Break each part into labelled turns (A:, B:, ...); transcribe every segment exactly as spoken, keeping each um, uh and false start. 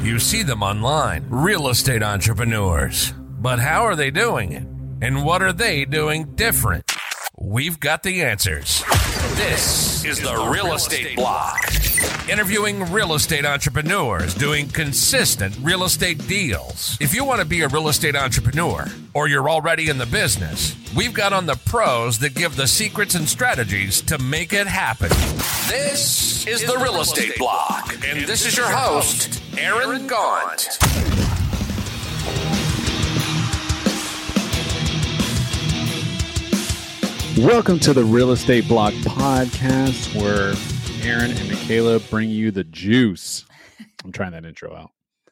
A: You see them online, real estate entrepreneurs. But how are they doing it? And what are they doing different? We've got the answers. This is the Real Estate Block. Interviewing real estate entrepreneurs doing consistent real estate deals. If you want to be a real estate entrepreneur or you're already in the business, we've got on the pros that give the secrets and strategies to make it happen. This is the Real Estate Block. And this is your host, Aaron Gaunt.
B: Welcome to the Real Estate Block podcast, where Aaron and Michaela bring you the juice. I'm trying that intro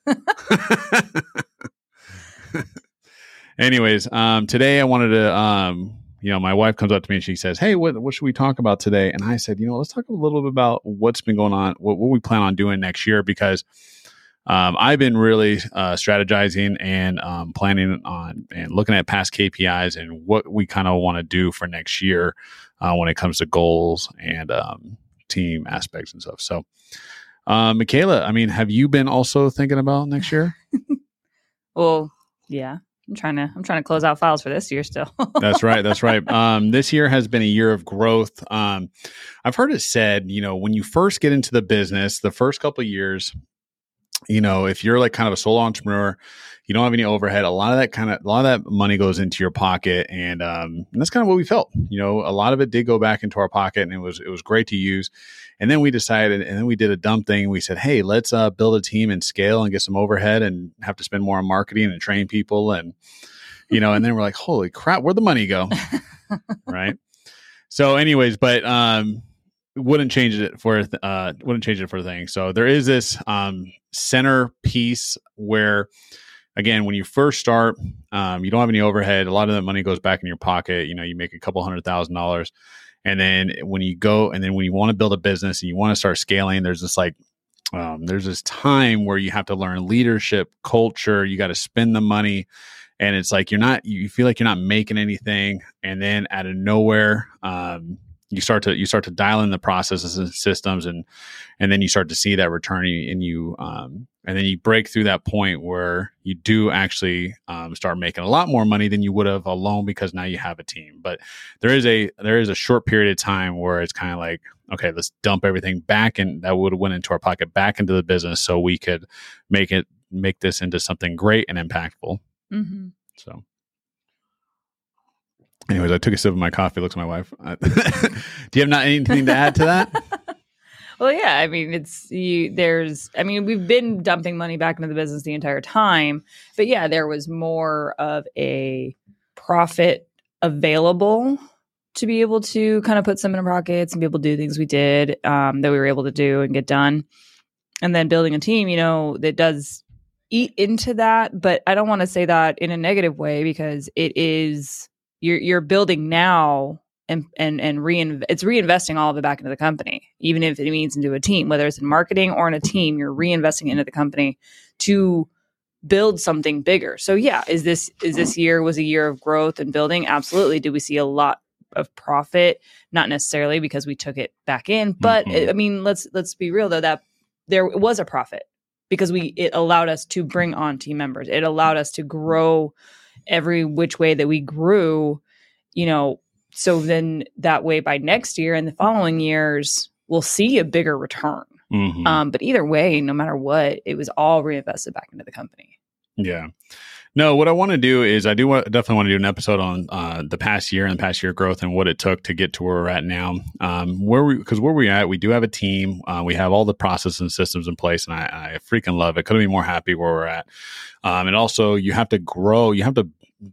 B: out. Anyways, um, today I wanted to, um, you know, my wife comes up to me and she says, "Hey, what what should we talk about today?" And I said, you know, let's talk a little bit about what's been going on, what, what we plan on doing next year, because Um, I've been really uh, strategizing and um, planning on and looking at past K P Is and what we kind of want to do for next year uh, when it comes to goals and um, team aspects and stuff. So, uh, Michaela, I mean, have you been also thinking about next year?
C: Well, yeah, I'm trying to I'm trying to close out files for this year still.
B: That's right. That's right. Um, this year has been a year of growth. Um, I've heard it said, you know, when you first get into the business, the first couple of years, you know, if you're like kind of a solo entrepreneur, you don't have any overhead, a lot of that kind of, a lot of that money goes into your pocket. And, um, and that's kind of what we felt, you know, a lot of it did go back into our pocket and it was, it was great to use. And then we decided, and then we did a dumb thing. We said, hey, let's uh, build a team and scale and get some overhead and have to spend more on marketing and train people. And, you know, and then we're like, holy crap, where'd the money go? Right. So anyways, but, um, wouldn't change it for uh wouldn't change it for a thing. So there is this um center piece where, again, when you first start, um you don't have any overhead. A lot of that money goes back in your pocket. You know, you make a couple hundred thousand dollars, and then when you go and then when you want to build a business and you want to start scaling, there's this like um there's this time where you have to learn leadership, culture. You got to spend the money, and it's like you're not you feel like you're not making anything, and then out of nowhere, um you start to you start to dial in the processes and systems, and and then you start to see that return, and you um, and then you break through that point where you do actually um, start making a lot more money than you would have alone, because now you have a team. But there is a there is a short period of time where it's kind of like, okay, let's dump everything back, and that would have went into our pocket back into the business, so we could make it make this into something great and impactful. Mm-hmm. So. Anyways, I took a sip of my coffee. Looks at my wife. Do you have not anything to add to that?
C: Well, yeah. I mean, it's you. There's. I mean, we've been dumping money back into the business the entire time, but yeah, there was more of a profit available to be able to kind of put some in our pockets and be able to do things we did um, that we were able to do and get done. And then building a team, you know, that does eat into that. But I don't want to say that in a negative way, because it is. You're you're building now and and and reinv- it's reinvesting all of it back into the company, even if it means into a team, whether it's in marketing or in a team. You're reinvesting into the company to build something bigger. So yeah, is this is this year was a year of growth and building? Absolutely. Did we see a lot of profit? Not necessarily, because we took it back in, but mm-hmm. it, I mean, let's let's be real though, that there was a profit because we it allowed us to bring on team members. It allowed us to grow every which way that we grew, you know, so then that way by next year and the following years, we'll see a bigger return. Mm-hmm. Um, but either way, no matter what, it was all reinvested back into the company.
B: Yeah. No, what I want to do is I do want, definitely want to do an episode on uh, the past year and past year growth and what it took to get to where we're at now. Um, where we, because where we're at, we do have a team. Uh, we have all the processes and systems in place, and I, I freaking love it. Couldn't be more happy where we're at. Um, and also, you have to grow. You have to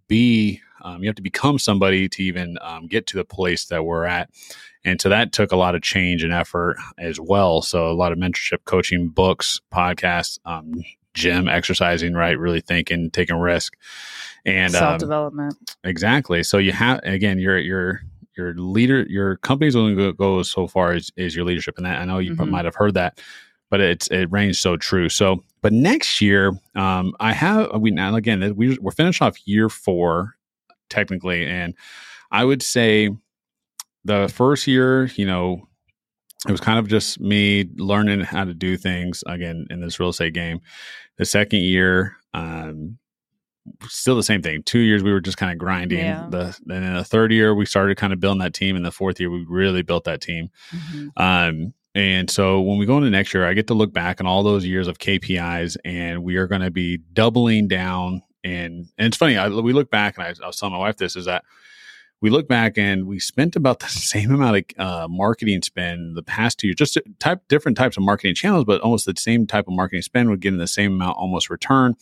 B: be. Um, you have to become somebody to even um, get to the place that we're at. And so that took a lot of change and effort as well. So a lot of mentorship, coaching, books, podcasts, um, gym, exercising, right? Really thinking, taking risk, and
C: self-development.
B: Um, exactly. So you have, again, your, your, your leader, your company's only going to go so far as, as your leadership. And that, I know you mm-hmm. might have heard that, but it's, it reigns so true. So, but next year, um, I have, we now, again, we, we're finished off year four technically. And I would say the first year, you know, it was kind of just me learning how to do things again in this real estate game. The second year, um, still the same thing. Two years we were just kind of grinding.
C: Yeah.
B: The then in the third year we started kind of building that team. In the fourth year we really built that team.
C: Mm-hmm.
B: Um, and so when we go into next year, I get to look back on all those years of K P Is, and we are going to be doubling down. And and it's funny, I, we look back, and I, I was telling my wife this is that. We look back and we spent about the same amount of uh, marketing spend the past two years, just type different types of marketing channels, but almost the same type of marketing spend would get in the same amount almost return.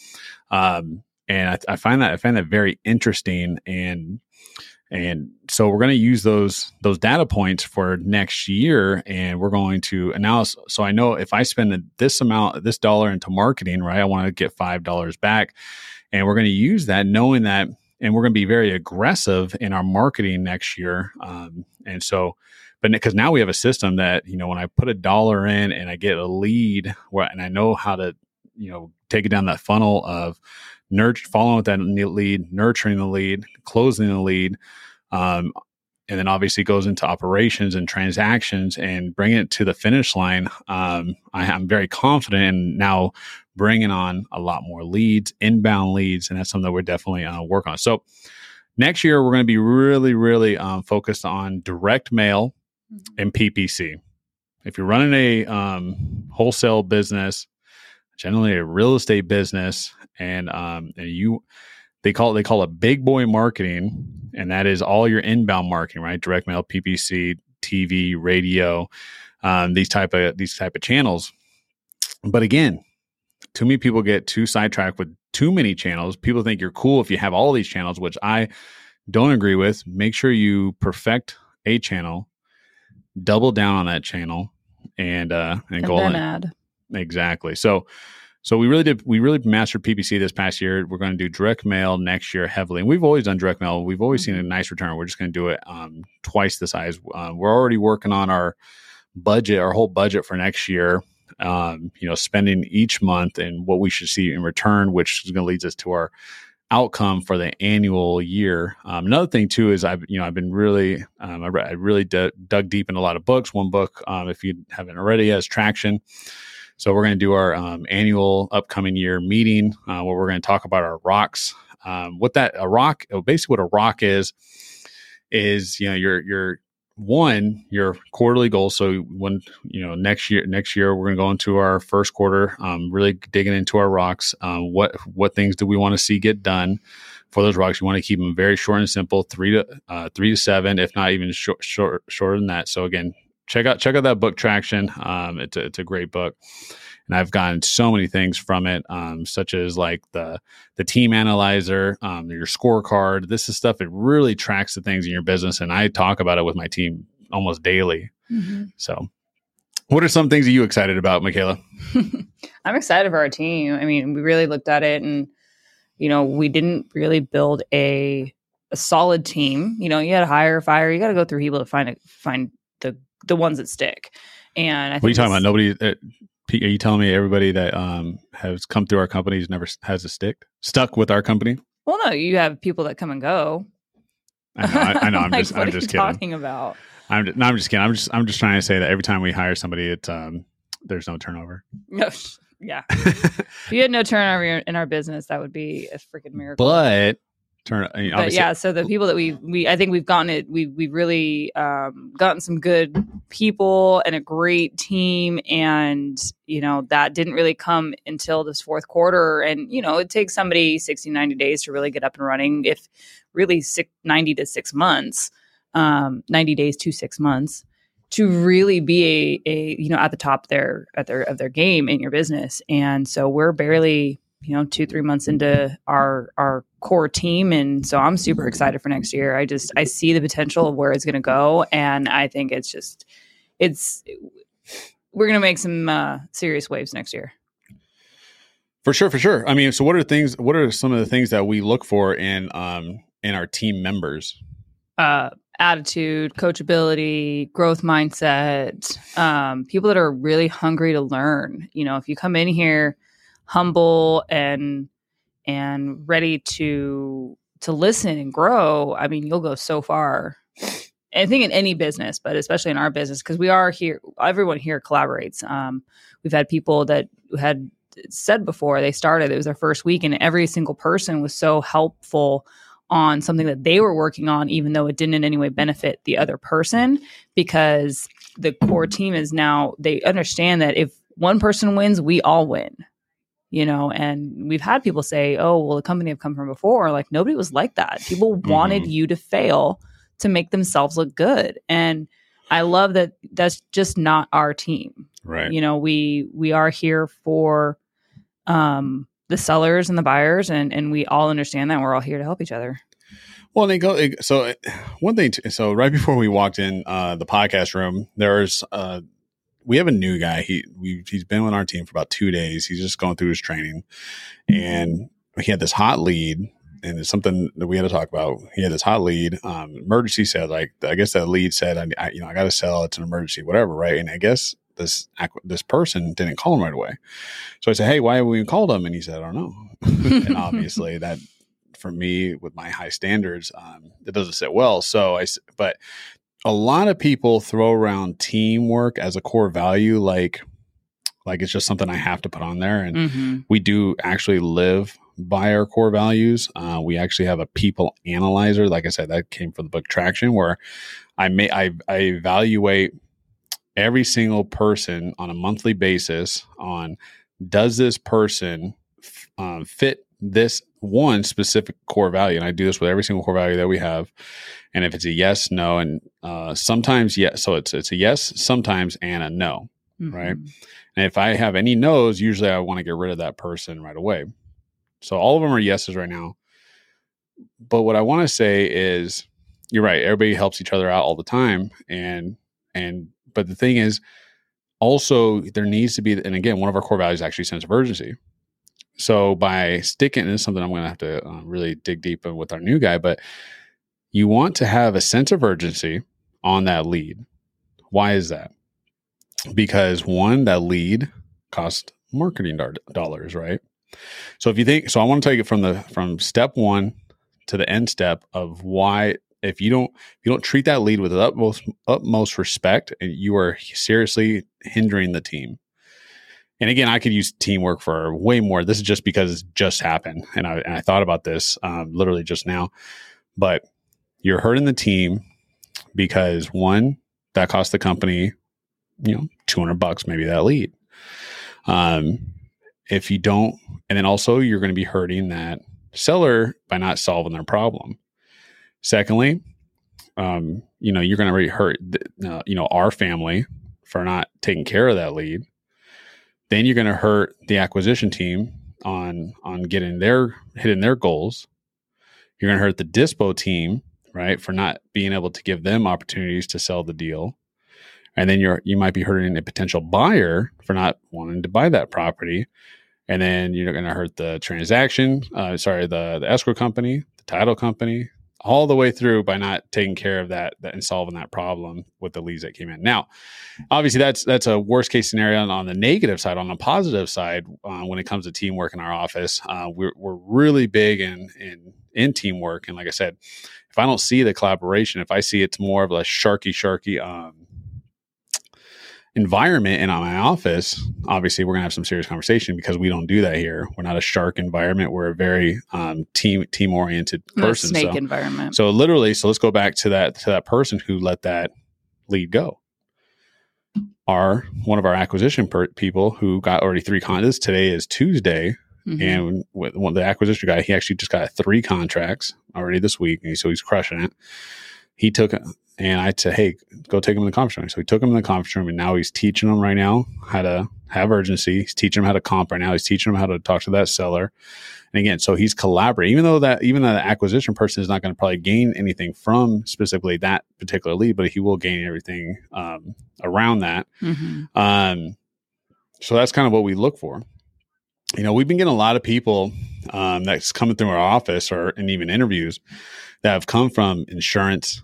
B: Um, and I, I find that I find that very interesting. And and so we're going to use those those data points for next year, and we're going to analyze. So I know if I spend this amount, this dollar into marketing, right, I want to get five dollars back, and we're going to use that, knowing that. And we're going to be very aggressive in our marketing next year. Um, and so, but because now we have a system that, you know, when I put a dollar in and I get a lead where, and I know how to, you know, take it down that funnel of nurture, following with that lead, nurturing the lead, closing the lead. Um, and then obviously goes into operations and transactions and bringing it to the finish line. Um, I, I'm very confident in now bringing on a lot more leads, inbound leads, and that's something that we're definitely uh, work on. So next year, we're going to be really, really um, focused on direct mail and P P C. If you're running a um, wholesale business, generally a real estate business, and um, and you they call it, they call it big boy marketing, and that is all your inbound marketing, right? Direct mail, P P C, T V, radio, um, these type of these type of channels. But again, too many people get too sidetracked with too many channels. People think you're cool if you have all these channels, which I don't agree with. Make sure you perfect a channel, double down on that channel, and uh, and, and go
C: then
B: on.
C: add.
B: Exactly. So. So we really did, we really mastered P P C this past year. We're going to do direct mail next year heavily. And we've always done direct mail. We've always mm-hmm. seen a nice return. We're just going to do it um, twice the size. Uh, we're already working on our budget, our whole budget for next year, um, you know, spending each month and what we should see in return, which is going to lead us to our outcome for the annual year. Um, another thing too, is I've, you know, I've been really, um, I, re- I really d- dug deep in a lot of books. One book, um, if you haven't already, has Traction. So we're going to do our um, annual upcoming year meeting uh, where we're going to talk about our rocks. Um, what that a rock, basically what a rock is, is, you know, your, your one, your quarterly goals. So when, you know, next year, next year, we're going to go into our first quarter, um, really digging into our rocks. Um, what, what things do we want to see get done for those rocks? You want to keep them very short and simple, three to, uh, three to seven, if not even short, short, shorter than that. So again, Check out check out that book, Traction. Um, it's a, it's a great book, and I've gotten so many things from it, um, such as like the the team analyzer, um, your scorecard. This is stuff that really tracks the things in your business, and I talk about it with my team almost daily. Mm-hmm. So, what are some things that you excited about, Michaela?
C: I'm excited for our team. I mean, we really looked at it, and you know, we didn't really build a a solid team. You know, you had to hire, fire. You got to go through people to find it, find the the ones that stick. And I think
B: what are you talking about? Nobody, uh, are you telling me everybody that um, has come through our company has never has a stick stuck with our company?
C: Well, no, you have people that come and go.
B: I know. I, I know. I'm
C: like,
B: just.
C: what
B: I'm
C: are
B: just
C: you
B: kidding.
C: Talking about.
B: I'm. Just, no, I'm just kidding. I'm just. I'm just trying to say that every time we hire somebody, it's um, there's no turnover.
C: No. Yeah. If you had no turnover in our business, that would be a freaking miracle.
B: But. Turn, I mean,
C: but yeah, so the people that we we I think we've gotten it we we really um, gotten some good people and a great team, and you know that didn't really come until this fourth quarter, and you know it takes somebody sixty, ninety days to really get up and running, if really six, ninety to six months, um, ninety days to six months to really be a, a you know at the top there at their of their game in your business, and so we're barely. you know, two, three months into our, our core team. And so I'm super excited for next year. I just, I see the potential of where it's going to go. And I think it's just, it's, we're going to make some uh, serious waves next year.
B: For sure. For sure. I mean, so what are things, what are some of the things that we look for in, um, in our team members?
C: Uh, attitude, coachability, growth mindset, um, people that are really hungry to learn. You know, if you come in here, humble and and ready to to listen and grow, I mean, you'll go so far. I think in any business, but especially in our business, because we are here, everyone here collaborates. Um, we've had people that had said before they started, it was their first week, and every single person was so helpful on something that they were working on, even though it didn't in any way benefit the other person, because the core team is now, they understand that if one person wins, we all win. You know, and we've had people say, oh, well, the company I've come from before, like nobody was like that. People wanted
B: Mm-hmm.
C: you to fail to make themselves look good. And I love that that's just not our team.
B: Right.
C: You know, we we are here for um, the sellers and the buyers, and, and we all understand that we're all here to help each other.
B: Well, and they go, so one thing, so right before we walked in uh, the podcast room, there's, uh, we have a new guy. He we he's been with our team for about two days. He's just going through his training, and he had this hot lead, and it's something that we had to talk about. He had this hot lead. Um, emergency said, like, I guess that lead said, I, I you know, I got to sell. It's an emergency, whatever, right? And I guess this this person didn't call him right away. So I said, hey, why have we called him? And he said, I don't know. And obviously that, for me, with my high standards, um, it doesn't sit well. So I, but. A lot of people throw around teamwork as a core value, like, like it's just something I have to put on there. And
C: Mm-hmm.
B: we do actually live by our core values. Uh, we actually have a people analyzer. Like I said, that came from the book Traction, where I may, I, I evaluate every single person on a monthly basis on, does this person um, fit this one specific core value? And I do this with every single core value that we have. And if it's a yes, no, and uh, sometimes yes, so it's it's a yes, sometimes, and a no,
C: Mm-hmm.
B: right? And if I have any no's, usually I want to get rid of that person right away. So all of them are yeses right now. But what I want to say is, you're right. Everybody helps each other out all the time, and and but the thing is, also there needs to be, and again, one of our core values is actually sense of urgency. So by sticking, and this is something I'm going to have to uh, really dig deep in with our new guy, but you want to have a sense of urgency on that lead. Why is that? Because one, that lead costs marketing dar- dollars, right? So if you think, so I want to take it from the, from step one to the end step of why, if you don't, if you don't treat that lead with utmost, utmost respect, and you are seriously hindering the team. And again, I could use teamwork for way more. This is just because it just happened. And I, and I thought about this um, literally just now, but you're hurting the team because, one, that cost the company, you know, two hundred bucks, maybe that lead. Um, if you don't, and then also you're going to be hurting that seller by not solving their problem. Secondly, um, you know, you're going to really hurt, uh, you know, our family for not taking care of that lead. Then you're going to hurt the acquisition team on, on getting their, hitting their goals. You're going to hurt the dispo team, right, for not being able to give them opportunities to sell the deal. And then you're, you might be hurting a potential buyer for not wanting to buy that property. And then you're going to hurt the transaction, uh, sorry, the, the escrow company, the title company, all the way through by not taking care of that, that and solving that problem with the leads that came in. Now, obviously that's, that's a worst case scenario on, on the negative side. On the positive side, uh, when it comes to teamwork in our office, uh, we're, we're really big in, in, in teamwork. And like I said, if I don't see the collaboration, if I see it's more of a sharky, sharky, um, environment in my office, obviously we're gonna have some serious conversation, because we don't do that here. We're not a shark environment. We're a very um, team team oriented person.
C: Snake
B: so,
C: environment.
B: So literally, so let's go back to that to that person who let that lead go. Our one of our acquisition per- people who got already three contracts. Today is Tuesday, mm-hmm. and with one, the acquisition guy, he actually just got three contracts already this week, and so he's crushing it. He took. And I said, hey, go take him in the conference room. So we took him in the conference room, and now he's teaching them right now how to have urgency. He's teaching them how to comp right now. He's teaching them how to talk to that seller. And again, so he's collaborating, even though that, even though the acquisition person is not going to probably gain anything from specifically that particular lead, but he will gain everything um, around that. Mm-hmm. Um, so that's kind of what we look for. You know, we've been getting a lot of people um, that's coming through our office, or and even interviews, that have come from insurance,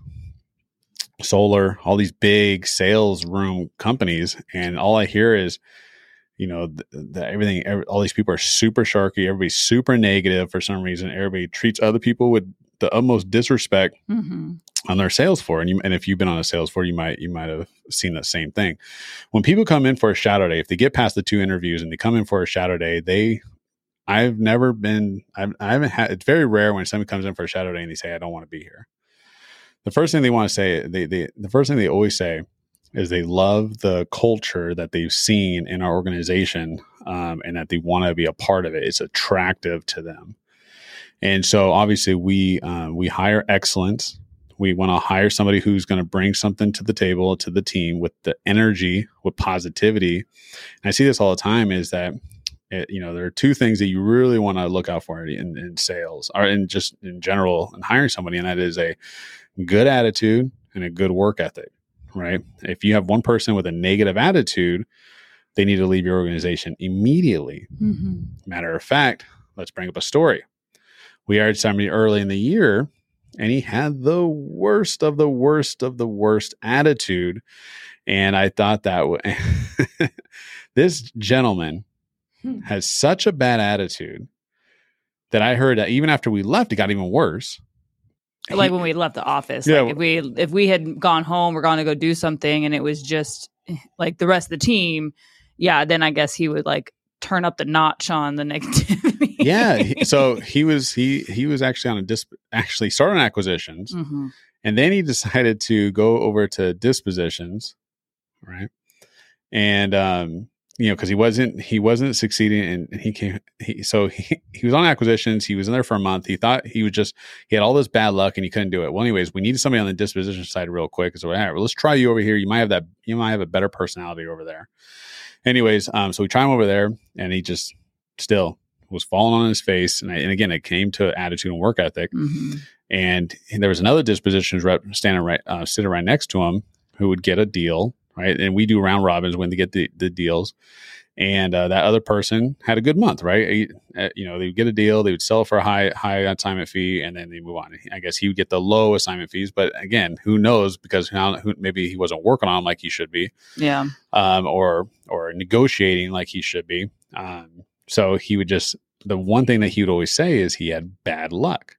B: solar, all these big sales room companies. And all I hear is, you know, that everything, every, all these people are super sharky. Everybody's super negative for some reason. Everybody treats other people with the utmost disrespect
C: Mm-hmm.
B: on their sales floor. And you, and if you've been on a sales floor, you might, you might have seen the same thing. When people come in for a shadow day, if they get past the two interviews and they come in for a shadow day, they, I've never been, I've, I haven't had, it's very rare when somebody comes in for a shadow day and they say, I don't want to be here. The first thing they want to say, they, they, the first thing they always say is they love the culture that they've seen in our organization, um, and that they want to be a part of it. It's attractive to them. And so obviously we, uh, we hire excellence. We want to hire somebody who's going to bring something to the table, to the team with the energy, with positivity. And I see this all the time is that, it, you know, there are two things that you really want to look out for in, in sales or in just in general in hiring somebody. And that is a good attitude and a good work ethic, right? If you have one person with a negative attitude, they need to leave your organization immediately.
C: Mm-hmm.
B: Matter of fact, let's bring up a story. We hired somebody early in the year, and he had the worst of the worst of the worst attitude. And I thought that w- this gentleman
C: Hmm.
B: has such a bad attitude that I heard that even after we left, it got even worse.
C: Like
B: He-
C: when we left the office,
B: Yeah.
C: like if we if we had gone home, we're going to go do something, and it was just like the rest of the team, yeah, then I guess he would like turn up the notch on the negativity.
B: yeah. he- So he was he he was actually on a disp actually started on acquisitions,
C: Mm-hmm.
B: and then he decided to go over to dispositions, right? And um, you know, because he wasn't he wasn't succeeding, and he came. He so he, he was on acquisitions. He was in there for a month. He thought he would just he had all this bad luck, and he couldn't do it. Well, anyways, we needed somebody on the disposition side real quick. So all right, well, let's try you over here. You might have that. You might have a better personality over there. Anyways, um, so we try him over there, and he just still was falling on his face. And, I, and again, it came to attitude and work ethic.
C: Mm-hmm.
B: And, and there was another dispositions rep standing right, uh, sitting right next to him who would get a deal, right? And we do round robins when they get the, the deals. And uh, that other person had a good month, right? He, uh, you know, they would get a deal, they would sell it for a high high assignment fee, and then they move on. I guess he would get the low assignment fees, but again, who knows? Because how, who, maybe he wasn't working on them like he should be,
C: Yeah.
B: um, or or negotiating like he should be. Um, so he would just the one thing that he would always say is he had bad luck.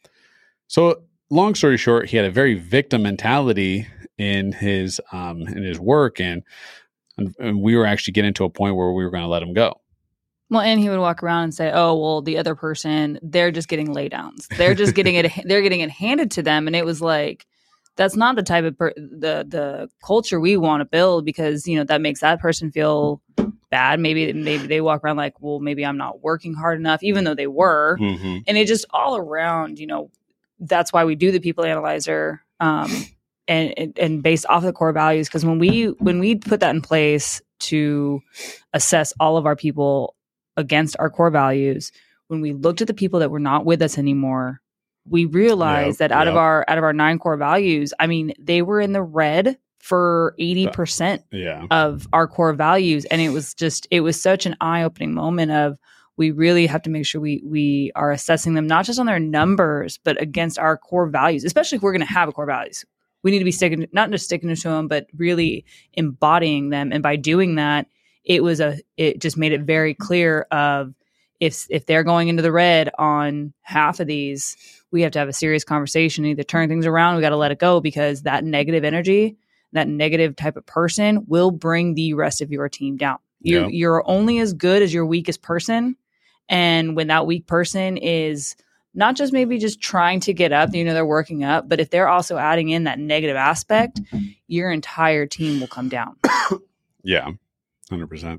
B: So long story short, he had a very victim mentality in his um, in his work, and. And, and we were actually getting to a point where we were going to let him go.
C: Well, and he would walk around and say, "Oh, well, the other person, they're just getting laydowns. They're just getting it. They're getting it handed to them." And it was like, that's not the type of per- the the culture we want to build, because you know that makes that person feel bad. Maybe maybe they walk around like, "Well, maybe I'm not working hard enough," even though they were.
B: Mm-hmm.
C: And it just all around, you know, that's why we do the people analyzer. Um, And, and based off of the core values, because when we when we put that in place to assess all of our people against our core values, when we looked at the people that were not with us anymore, we realized
B: Yep,
C: that out
B: yep.
C: of our out of our nine core values, I mean, they were in the red for eighty percent
B: Yeah.
C: of our core values, and it was just it was such an eye opening moment of we really have to make sure we we are assessing them not just on their numbers but against our core values, especially if we're going to have a core values. We need to be sticking, not just sticking to them, but really embodying them. And by doing that, it was a, it just made it very clear of if, if they're going into the red on half of these, we have to have a serious conversation, either turn things around. We got to let it go, because that negative energy, that negative type of person will bring the rest of your team down. You,
B: Yeah.
C: You're only as good as your weakest person. And when that weak person is not just maybe just trying to get up, you know, they're working up, but if they're also adding in that negative aspect, your entire team will come down.
B: Yeah. one hundred percent.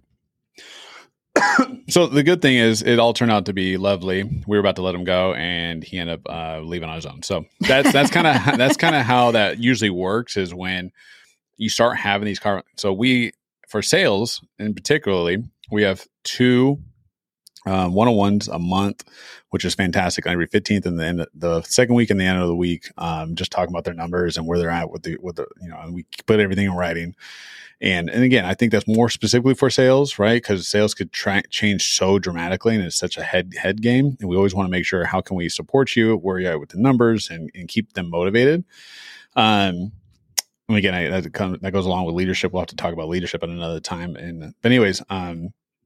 B: So the good thing is it all turned out to be lovely. We were about to let him go, and he ended up uh, leaving on his own. So that's that's kind of that's kind of how that usually works, is when you start having these car. So we, for sales in particularly, we have two Um, one-on-ones a month, which is fantastic. Every fifteenth and the end, the second week and the end of the week, um, just talking about their numbers and where they're at with the, with the, you know, and we put everything in writing. And, and again, I think that's more specifically for sales, right? Because sales could try, change so dramatically, and it's such a head, head game. And we always want to make sure, how can we support you, where you're at with the numbers, and, and keep them motivated. Um, and again, I, that, comes, that goes along with leadership. We'll have to talk about leadership at another time. And, but anyways, um,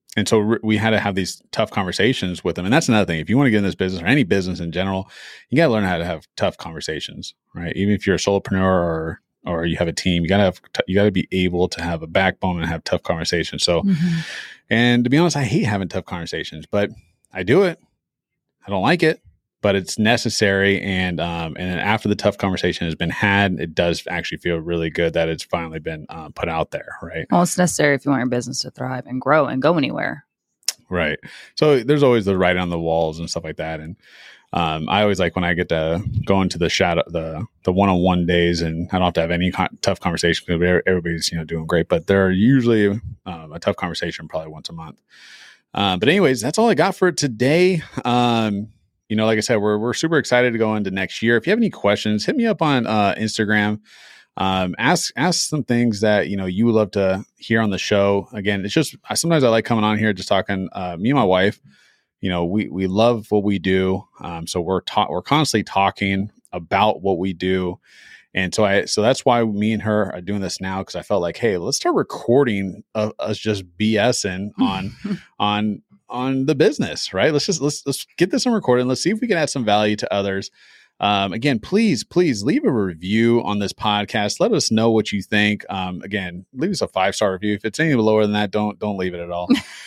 B: and so re- we had to have these tough conversations with them. And that's another thing. If you want to get in this business or any business in general, you got to learn how to have tough conversations, right? Even if you're a solopreneur or or you have a team, you got to have t- you got to be able to have a backbone and have tough conversations. So, mm-hmm. and to be honest, I hate having tough conversations, but I do it. I don't like it, but it's necessary. And um, and then after the tough conversation has been had, it does actually feel really good that it's finally been uh, put out there, right?
C: Well, it's necessary if you want your business to thrive and grow and go anywhere.
B: Right. So there's always the writing on the walls and stuff like that. And um, I always like when I get to go into the shadow, the the one-on-one days, and I don't have to have any co- tough conversation because everybody's, you know, doing great. But there are usually um, a tough conversation probably once a month. Uh, but anyways, that's all I got for today. Um, you know, like I said, we're we're super excited to go into next year. If you have any questions, hit me up on uh, Instagram. Um, ask ask some things that, you know, you would love to hear on the show. Again, it's just sometimes I like coming on here just talking. Uh, me and my wife, you know, we we love what we do. Um, so we're ta- we're constantly talking about what we do. And so I, so that's why me and her are doing this now. Cause I felt like, hey, let's start recording uh, us just BSing on, on, on the business, right? Let's just, let's, let's get this on recording. Let's see if we can add some value to others. Um, again, please, please leave a review on this podcast. Let us know what you think. Um, again, leave us a five-star review. If it's any lower than that, don't, don't leave it at all.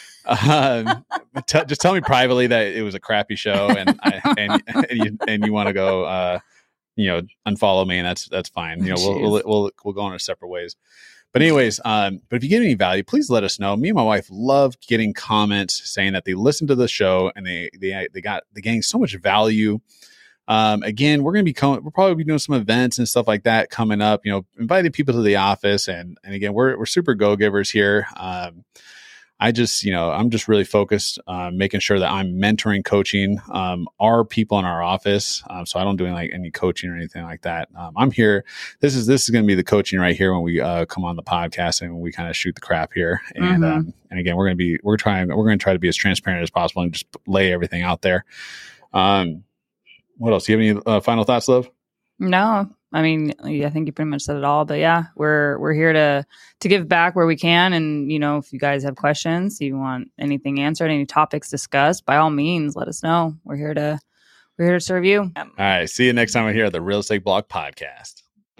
B: um, t- just tell me privately that it was a crappy show and, I, and, and you, and you want to go, uh, you know, unfollow me, and that's, that's fine. You know, we'll, we'll, we'll, we'll go in our separate ways. But anyways, um, but if you get any value, please let us know. Me and my wife love getting comments saying that they listen to the show and they, they, they got, they getting so much value. Um, again, we're going to be coming, we'll probably be doing some events and stuff like that coming up, you know, inviting people to the office. And, and again, we're, we're super go-givers here. Um, I just, you know, I'm just really focused on making sure that I'm mentoring, coaching um, our people in our office. Um, so I don't do any, like any coaching or anything like that. Um, I'm here. This is this is going to be the coaching right here when we uh, come on the podcast and we kind of shoot the crap here. And mm-hmm. um, and again, we're going to be we're trying we're going to try to be as transparent as possible and just lay everything out there. Um, what else? Do you have any uh, final thoughts, Liv?
C: No. I mean, I think you pretty much said it all, but yeah, we're, we're here to, to give back where we can. And, you know, if you guys have questions, you want anything answered, any topics discussed, by all means, let us know. We're here to, we're here to serve you.
B: All right. See you next time we're here at the Real Estate Blog Podcast.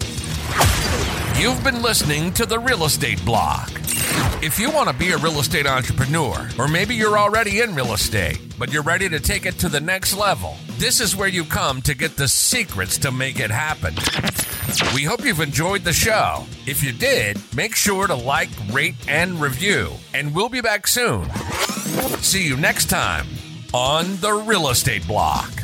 A: You've been listening to the Real Estate Blog. If you want to be a real estate entrepreneur, or maybe you're already in real estate, but you're ready to take it to the next level, this is where you come to get the secrets to make it happen. We hope you've enjoyed the show. If you did, make sure to like, rate, and review, and we'll be back soon. See you next time on the Real Estate Blog.